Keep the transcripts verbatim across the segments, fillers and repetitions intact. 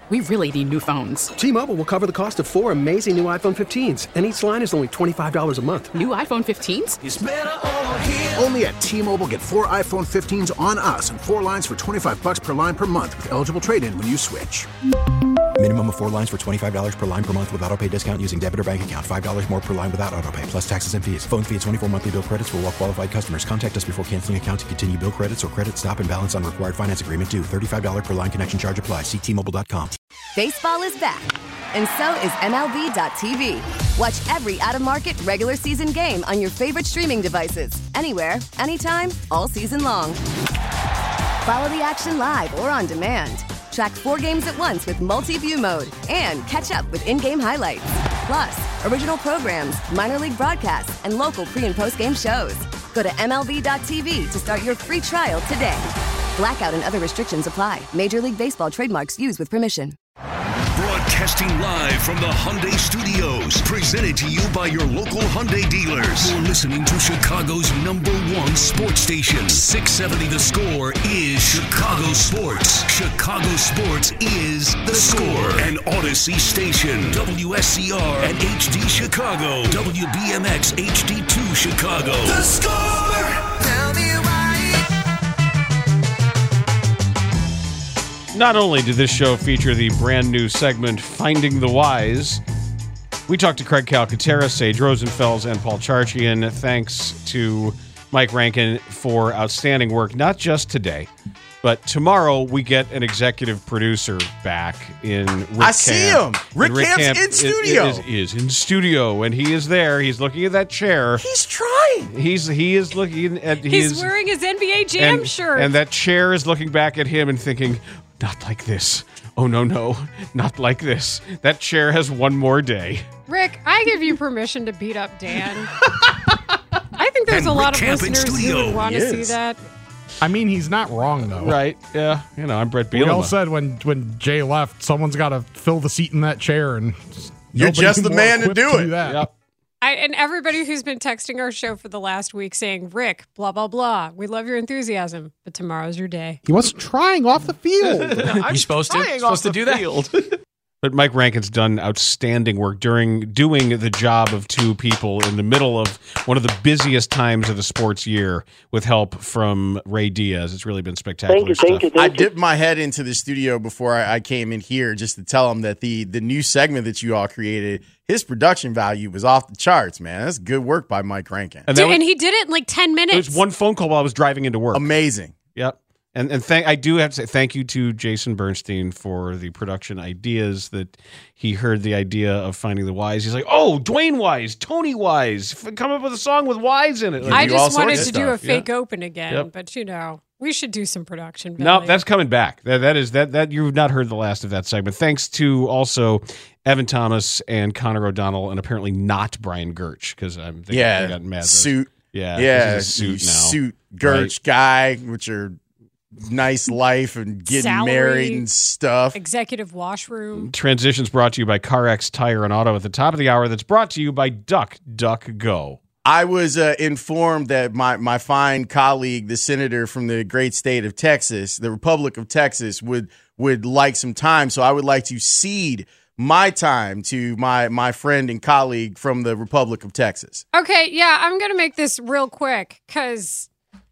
We really need new phones. T-Mobile will cover the cost of four amazing new iPhone fifteens, and each line is only twenty-five dollars a month. New iPhone fifteens? It's better over here. Only at T-Mobile, get four iPhone fifteens on us and four lines for twenty-five dollars per line per month with eligible trade-in when you switch. Minimum of four lines for twenty-five dollars per line per month with autopay discount using debit or bank account. five dollars more per line without autopay, plus taxes and fees. Phone fee at twenty-four monthly bill credits for well-qualified customers. Contact us before canceling account to continue bill credits or credit stop and balance on required finance agreement due. thirty-five dollars per line connection charge applies. See T Mobile dot com. Baseball is back, and so is M L B dot T V. Watch every out-of-market regular season game on your favorite streaming devices. Anywhere, anytime, all season long. Follow the action live or on demand. Track four games at once with multi-view mode and catch up with in-game highlights. Plus, original programs, minor league broadcasts, and local pre- and post-game shows. Go to M L B dot T V to start your free trial today. Blackout and other restrictions apply. Major League Baseball trademarks used with permission. Broadcasting live from the Hyundai Studios, presented to you by your local Hyundai dealers. You're listening to Chicago's number one sports station. six seventy The Score is Chicago Sports. Chicago Sports is The Score. An Odyssey station. W S C R and H D Chicago. W B M X H D two Chicago. The Score! Tell me why. Not only did this show feature the brand new segment, Finding the Wise, we talked to Craig Calcaterra, Sage Rosenfels, and Paul Charchian. Thanks to Mike Rankin for outstanding work, not just today, but tomorrow we get an executive producer back in Rick I see Camp. him. Rick, Rick Camp's Camp in studio. Is, is, is in studio, and he is there. He's looking at that chair. He's trying. He's He is looking at... He He's is, wearing his N B A Jam and, shirt. And that chair is looking back at him and thinking... Not like this. Oh, no, no. Not like this. That chair has one more day. Rick, I give you permission to beat up Dan. I think there's And a lot Rick of Camp in listeners who studio. would want He to see is. that. I mean, he's not wrong, though. Right. Yeah. You know, I'm Brett We all Bielema. said when, when Jay left, someone's got to fill the seat in that chair. and You're nobody's just the more man to equipped do it. that. Yep. I, and everybody who's been texting our show for the last week saying, Rick, blah, blah, blah. We love your enthusiasm, but tomorrow's your day. He wasn't trying off the field. You're supposed to. You're supposed to do that. But Mike Rankin's done outstanding work during doing the job of two people in the middle of one of the busiest times of the sports year with help from Ray Diaz. It's really been spectacular Thank you, stuff. thank you, thank I you. dipped my head into the studio before I, I came in here just to tell him that the the new segment that you all created, his production value was off the charts, man. That's good work by Mike Rankin. And, that Dude, was, and he did it in like ten minutes. it was one phone call while I was driving into work. Amazing. Yep. And and thank I do have to say thank you to Jason Bernstein for the production ideas that he heard the idea of Finding the Wise. He's like, oh, Dwayne Wise, Tony Wise, f- come up with a song with Wise in it. I do all just wanted sorts to of do a stuff. fake open again, Yep. but you know, we should do some production No, value. that's coming back. That that is that that you've not heard the last of that segment. Thanks to also Evan Thomas and Connor O'Donnell, and apparently not Brian Gertch because I'm thinking Yeah. they got mad. Suit. Yeah, 'cause Yeah. he's a suit you now. Suit, Gertch guy, which are nice life and getting Salary. married and stuff. Executive washroom. Transitions brought to you by CarX Tire and Auto at the top of the hour. That's brought to you by Duck Duck Go. I was uh, informed that my, my fine colleague, the senator from the great state of Texas, the Republic of Texas, would would like some time. So I would like to cede my time to my my friend and colleague from the Republic of Texas. Okay, yeah, I'm going to make this real quick because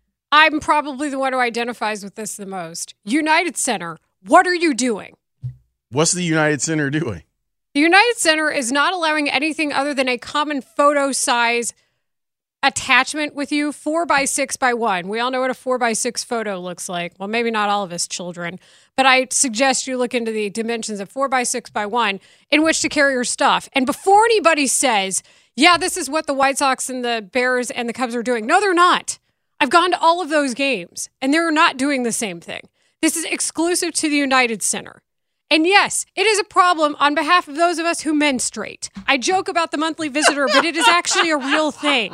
I'm probably the one who identifies with this the most. United Center, what are you doing? What's the United Center doing? The United Center is not allowing anything other than a common photo size attachment with you, four by six by one. We all know what a four by six photo looks like. Well, maybe not all of us children, but I suggest you look into the dimensions of four by six by one in which to carry your stuff. And before anybody says, yeah, this is what the White Sox and the Bears and the Cubs are doing. No, they're not. I've gone to all of those games and they're not doing the same thing. This is exclusive to the United Center. And yes, it is a problem on behalf of those of us who menstruate. I joke about the monthly visitor, but it is actually a real thing.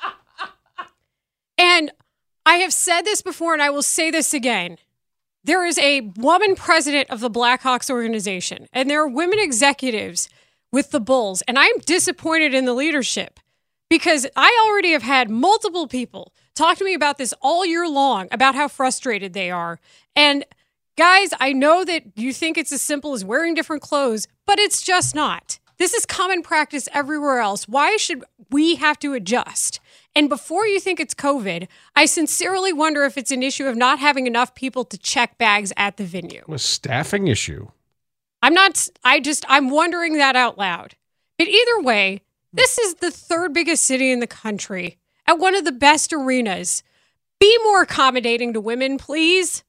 And I have said this before, and I will say this again. There is a woman president of the Blackhawks organization, and there are women executives with the Bulls, and I'm disappointed in the leadership because I already have had multiple people talk to me about this all year long, about how frustrated they are. And guys, I know that you think it's as simple as wearing different clothes, but it's just not. This is common practice everywhere else. Why should we have to adjust? And before you think it's COVID, I sincerely wonder if it's an issue of not having enough people to check bags at the venue. A staffing issue. I'm not, I just, I'm wondering that out loud. But either way, this is the third biggest city in the country at one of the best arenas. Be more accommodating to women, please.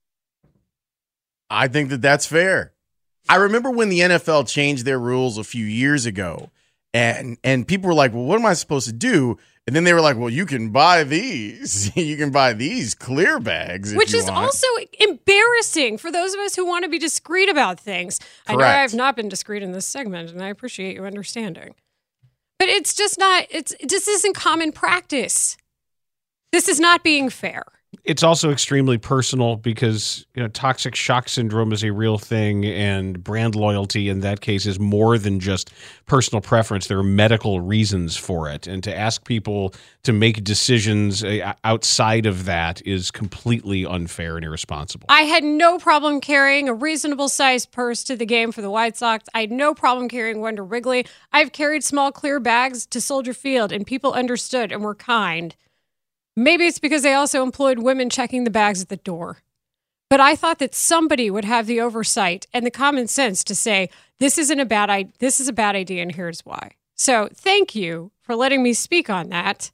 I think that that's fair. I remember when the N F L changed their rules a few years ago, and and people were like, well, what am I supposed to do? And then they were like, well, you can buy these. You can buy these clear bags. If Which you is want. also embarrassing for those of us who want to be discreet about things. Correct. I know I have not been discreet in this segment, and I appreciate you understanding. But it's just not, it's this isn't common practice. This is not being fair. It's also extremely personal because, you know, toxic shock syndrome is a real thing, and brand loyalty in that case is more than just personal preference. There are medical reasons for it. And to ask people to make decisions outside of that is completely unfair and irresponsible. I had no problem carrying a reasonable sized purse to the game for the White Sox. I had no problem carrying one to Wrigley. I've carried small clear bags to Soldier Field, and people understood and were kind. Maybe it's because they also employed women checking the bags at the door. But I thought that somebody would have the oversight and the common sense to say, this isn't a bad idea. This is a bad idea, and here's why. So thank you for letting me speak on that.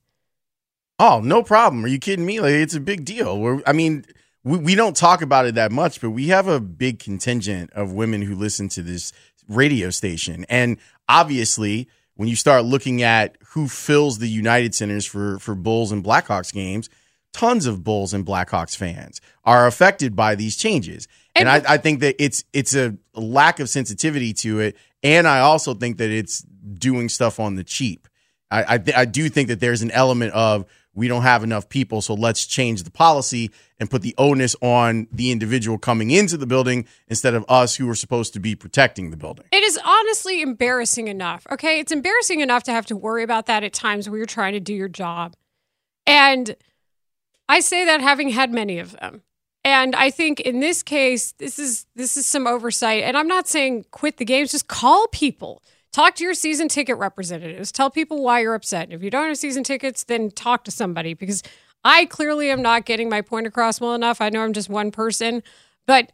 Oh, no problem. Are you kidding me? Like, it's a big deal. We're, I mean, we, we don't talk about it that much, but we have a big contingent of women who listen to this radio station. And obviously, when you start looking at who fills the United Centers for, for Bulls and Blackhawks games, tons of Bulls and Blackhawks fans are affected by these changes. And, and I, I think that it's it's a lack of sensitivity to it. And I also think that it's doing stuff on the cheap. I I, th- I do think that there's an element of we don't have enough people, so let's change the policy and put the onus on the individual coming into the building instead of us who are supposed to be protecting the building. It is honestly embarrassing enough, okay? It's embarrassing enough to have to worry about that at times where you're trying to do your job. And I say that having had many of them. And I think in this case, this is this is some oversight. And I'm not saying quit the games, just call people. Talk to your season ticket representatives. Tell people why you're upset. And if you don't have season tickets, then talk to somebody, because I clearly am not getting my point across well enough. I know I'm just one person, but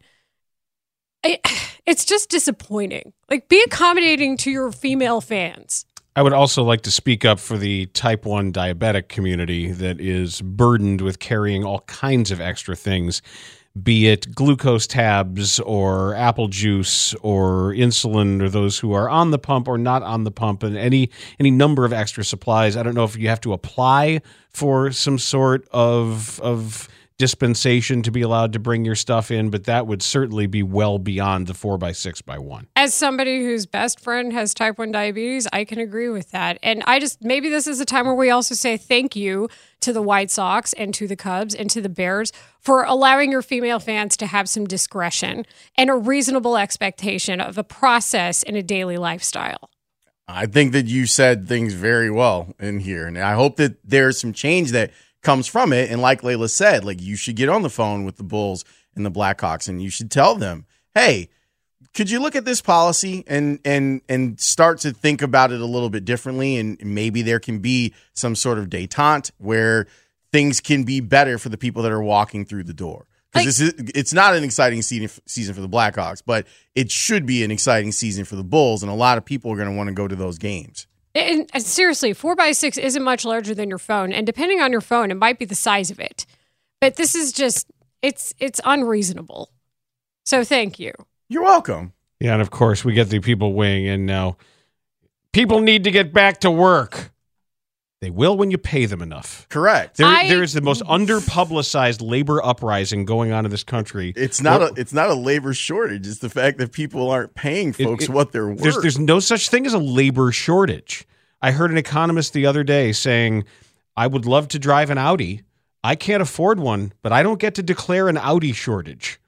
it, it's just disappointing. Like, be accommodating to your female fans. I would also like to speak up for the type one diabetic community that is burdened with carrying all kinds of extra things, be it glucose tabs or apple juice or insulin, or those who are on the pump or not on the pump, and any any number of extra supplies. I don't know if you have to apply for some sort of of dispensation to be allowed to bring your stuff in, but that would certainly be well beyond the four by six by one. As somebody whose best friend has type one diabetes, I can agree with that. And I just, maybe this is a time where we also say thank you to the White Sox and to the Cubs and to the Bears for allowing your female fans to have some discretion and a reasonable expectation of a process in a daily lifestyle. I think that you said things very well in here, and I hope that there's some change that comes from it. And like Layla said, like, you should get on the phone with the Bulls and the Blackhawks, and you should tell them, hey, could you look at this policy and and and start to think about it a little bit differently? And maybe there can be some sort of detente where things can be better for the people that are walking through the door. Because like, this is it's not an exciting season season for the Blackhawks, but it should be an exciting season for the Bulls, and a lot of people are going to want to go to those games. And, and seriously, four by six isn't much larger than your phone. And depending on your phone, it might be the size of it. But this is just, it's it's unreasonable. So thank you. You're welcome. Yeah, and of course, we get the people weighing in now. People need to get back to work. They will when you pay them enough. Correct. There, I, there is the most under-publicized labor uprising going on in this country. It's not a it's not a labor shortage. It's the fact that people aren't paying folks it, it, what they're worth. There's, there's no such thing as a labor shortage. I heard an economist the other day saying, I would love to drive an Audi. I can't afford one, but I don't get to declare an Audi shortage.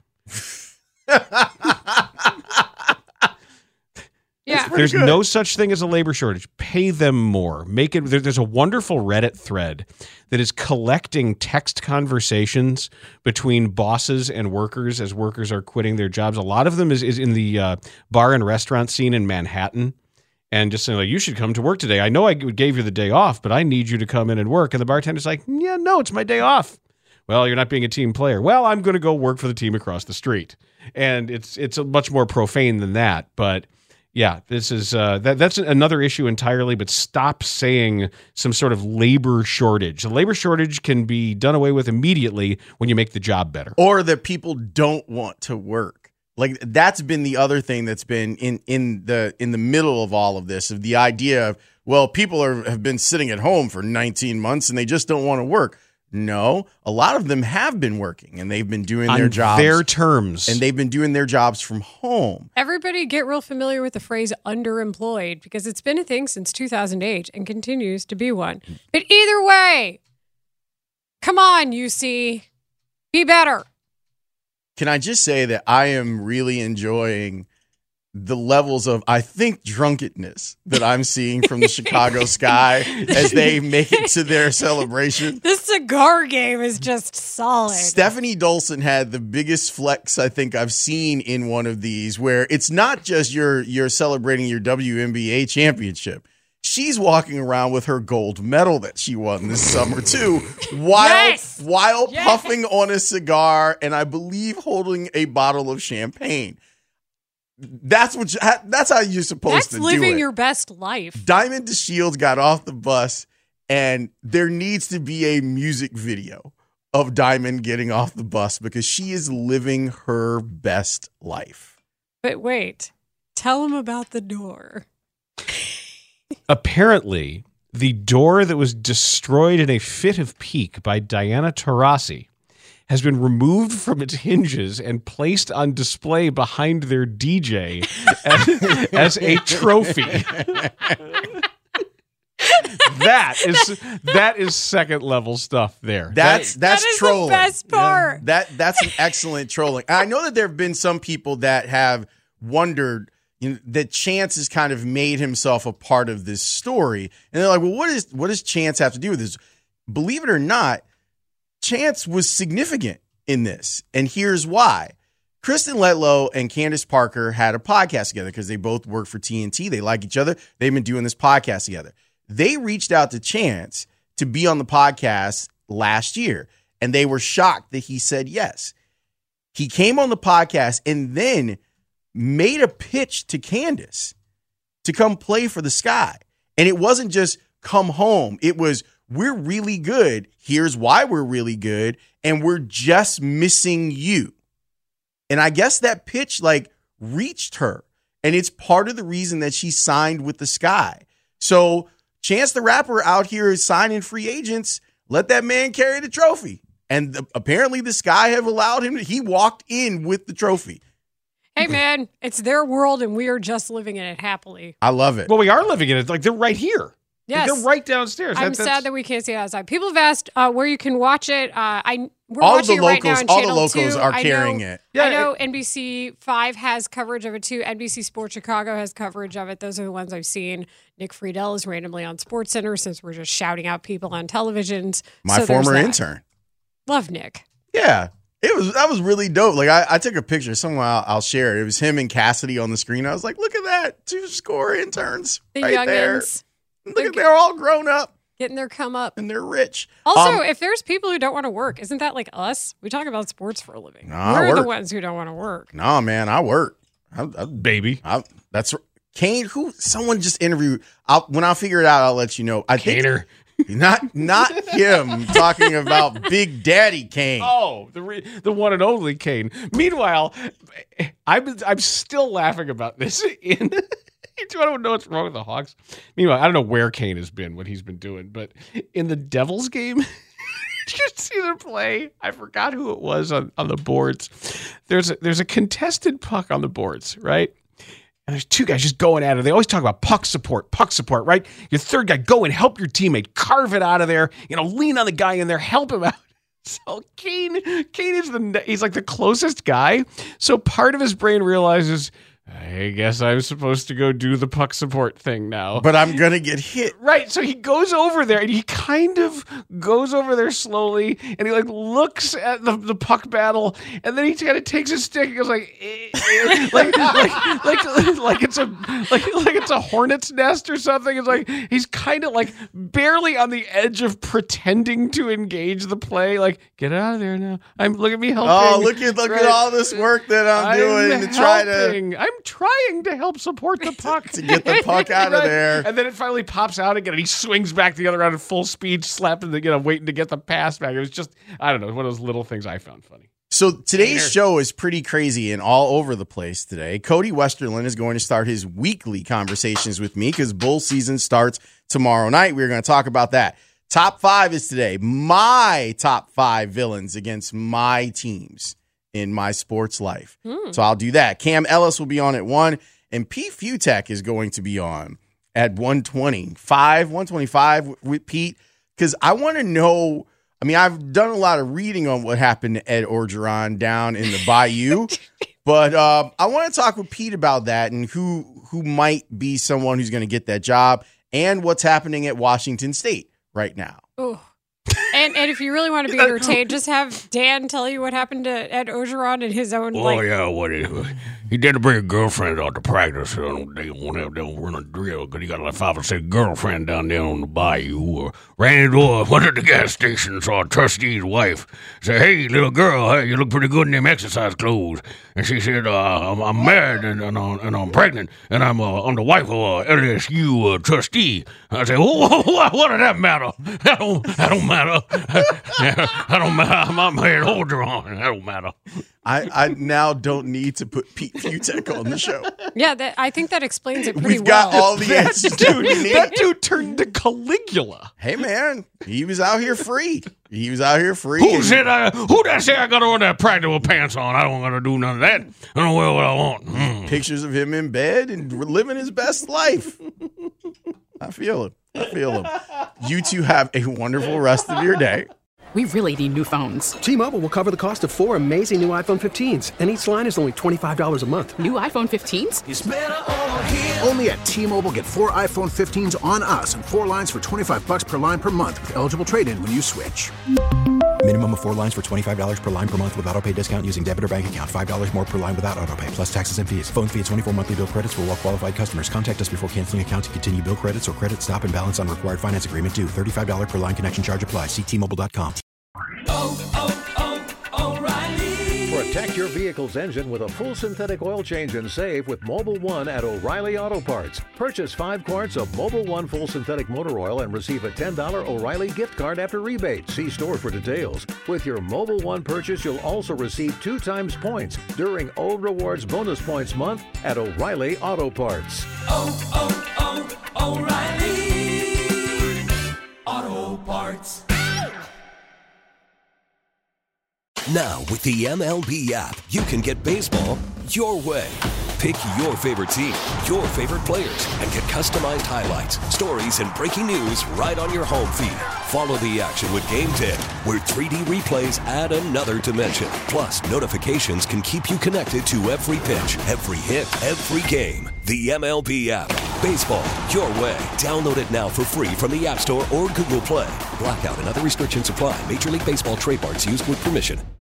Yeah, There's good. no such thing as a labor shortage. pay them more. Make it. There, there's a wonderful Reddit thread that is collecting text conversations between bosses and workers as workers are quitting their jobs. A lot of them is, is in the uh, bar and restaurant scene in Manhattan. And just saying, like, you should come to work today. I know I gave you the day off, but I need you to come in and work. And the bartender's like, yeah, no, it's my day off. Well, you're not being a team player. Well, I'm going to go work for the team across the street. And it's it's a much more profane than that. But yeah, this is uh, that that's another issue entirely. But stop saying some sort of labor shortage. The labor shortage can be done away with immediately when you make the job better. Or that people don't want to work. Like, that's been the other thing that's been in, in the in the middle of all of this, of the idea of, well, people are have been sitting at home for nineteen months and they just don't want to work. No, a lot of them have been working and they've been doing their on jobs. their terms. And they've been doing their jobs from home. Everybody get real familiar with the phrase underemployed, because it's been a thing since two thousand eight and continues to be one. But either way, come on, U C, be better. Can I just say that I am really enjoying the levels of, I think, drunkenness that I'm seeing from the Chicago Sky as they make it to their celebration. This cigar game is just solid. Stephanie Dolson had the biggest flex I think I've seen in one of these, where it's not just you're, you're celebrating your W N B A championship. She's walking around with her gold medal that she won this summer, too, while, yes! while yes! puffing on a cigar and I believe holding a bottle of champagne. That's what. You, that's how you're supposed that's to do it. That's living your best life. Diamond DeShields got off the bus, and there needs to be a music video of Diamond getting off the bus because she is living her best life. But wait, tell him about the door. Apparently, the door that was destroyed in a fit of pique by Diana Taurasi has been removed from its hinges and placed on display behind their D J as, as a trophy. That is that is second level stuff there. That's that, that's that is trolling. The best part. Yeah. That that's an excellent trolling. And I know that there have been some people that have wondered, you know, that Chance has kind of made himself a part of this story. And they're like, well, what is what does Chance have to do with this? Believe it or not, Chance was significant in this. And here's why. Kristen Letlow and Candace Parker had a podcast together because they both work for T N T. They like each other. They've been doing this podcast together. They reached out to Chance to be on the podcast last year, and they were shocked that he said yes. He came on the podcast and then made a pitch to Candace to come play for the Sky. And it wasn't just come home. It was, we're really good. Here's why we're really good. And we're just missing you. And I guess that pitch like reached her. And it's part of the reason that she signed with the Sky. So Chance the Rapper out here is signing free agents. Let that man carry the trophy. And the, apparently the Sky have allowed him to, he walked in with the trophy. Hey, man, it's their world, and we are just living in it happily. I love it. Well, we are living in it. Like, they're right here. Yes. Like, they're right downstairs. I'm that, sad that we can't see it outside. People have asked uh, where you can watch it. Uh, I we're all watching the it right locals, now on all Channel the locals two. are I carrying know, it. Yeah, I know it, N B C five has coverage of it too. N B C Sports Chicago has coverage of it. Those are the ones I've seen. Nick Friedel is randomly on SportsCenter since we're just shouting out people on televisions. My so former intern. Love Nick. Yeah. It was that was really dope. Like I, I took a picture. Somewhere I'll, I'll share it. It was him and Cassidy on the screen. I was like, "Look at that, two score interns The right youngins. there. Look They're at they're all grown up Getting their come up. and they're rich." Also, Um, if there's people who don't want to work, isn't that like us? We talk about sports for a living. No, I We're the work. ones who don't want to work. no, man, I work. I, I, baby. I, that's Kane. Who? Someone just interviewed. I'll, when I figure it out, I'll let you know. I think Kaner. not not him talking about Big Daddy Kane. Oh, the re- the one and only Kane. Meanwhile, I'm I'm still laughing about this. In I don't know what's wrong with the Hawks. Meanwhile, I don't know where Kane has been, what he's been doing, but in the Devils game, did you see them play? I forgot who it was on, on the boards. There's a, there's a contested puck on the boards, right? And there's two guys just going at it. They always talk about puck support, puck support, right? Your third guy, go and help your teammate, carve it out of there, you know, lean on the guy in there, help him out. So Kane, Kane is the, he's like the closest guy. So part of his brain realizes, I guess I'm supposed to go do the puck support thing now. But I'm going to get hit. Right, so he goes over there, and he kind of goes over there slowly, and he, like, looks at the, the puck battle, and then he kind of takes his stick and goes, like, eh, eh, like, like, like, like it's a like, like it's a hornet's nest or something. It's like he's kind of, like, barely on the edge of pretending to engage the play. Like, get out of there now. I'm look at me helping. Oh, look at look right. at all this work that I'm, I'm doing to try helping. to. I'm trying to help support the puck to get the puck out of right. there. And then it finally pops out again, and he swings back the other round at full speed, slapping the, you know, waiting to get the pass back. It was just, I don't know, one of those little things I found funny. So today's show is pretty crazy and all over the place today. Cody Westerlund is going to start his weekly conversations with me because bull season starts tomorrow night. We're going to talk about that. Top five is today. My top five villains against my teams in my sports life. Mm. So I'll do that. Cam Ellis will be on at one, and Pete Futek is going to be on at one twenty-five, one twenty-five with Pete, because I want to know. I mean, I've done a lot of reading on what happened to Ed Orgeron down in the Bayou, but uh, I want to talk with Pete about that and who who might be someone who's going to get that job and what's happening at Washington State right now. Ooh. And and if you really want to be entertained, just have Dan tell you what happened to Ed Orgeron in his own. Oh like, yeah, what he, he did bring a girlfriend out to practice. So they won't have them run a drill because he got like five or six girlfriend down there on the bayou. Uh, ran into uh, went to the gas station, saw a trustee's wife. Said, "Hey, little girl, hey, you look pretty good in them exercise clothes." And she said, uh, I'm, "I'm married and, and, I'm, and I'm pregnant, and I'm uh, I'm the wife of a L S U uh, trustee." I said, "Oh, what, what does that matter? That don't that don't matter." I don't matter. I'm not married. Hold her on. That don't matter. I, I now don't need to put Pete Futek on the show. Yeah, that, I think that explains it pretty We've got well. all the answers dude, we need. That dude turned to Caligula. Hey, man, he was out here free. He was out here free. Who said I? Who that say I got to wear that practical pants on? I don't got to do none of that. I don't wear what I want. Mm. Pictures of him in bed and living his best life. I feel him. I feel him. You two have a wonderful rest of your day. We really need new phones. T-Mobile will cover the cost of four amazing new iPhone fifteens, and each line is only twenty-five dollars a month. New iPhone fifteens? It's better over here. Only at T-Mobile, get four iPhone fifteens on us and four lines for twenty-five bucks per line per month with eligible trade-in when you switch. Minimum of four lines for twenty-five dollars per line per month with autopay discount using debit or bank account. five dollars more per line without autopay, plus taxes and fees. Phone fee at twenty-four monthly bill credits for well-qualified customers. Contact us before canceling account to continue bill credits or credit stop and balance on required finance agreement due. thirty-five dollars per line connection charge applies. See T Mobile dot com. Oh, oh, oh, O'Reilly. Protect your vehicle's engine with a full synthetic oil change and save with Mobil one at O'Reilly Auto Parts. Purchase five quarts of Mobil one full synthetic motor oil and receive a ten dollars O'Reilly gift card after rebate. See store for details. With your Mobil one purchase, you'll also receive two times points during O Rewards Bonus Points Month at O'Reilly Auto Parts. Oh, oh, oh, O'Reilly Auto Parts. Now, with the M L B app, you can get baseball your way. Pick your favorite team, your favorite players, and get customized highlights, stories, and breaking news right on your home feed. Follow the action with Game Day, where three D replays add another dimension. Plus, notifications can keep you connected to every pitch, every hit, every game. The M L B app. Baseball your way. Download it now for free from the App Store or Google Play. Blackout and other restrictions apply. Major League Baseball trademarks used with permission.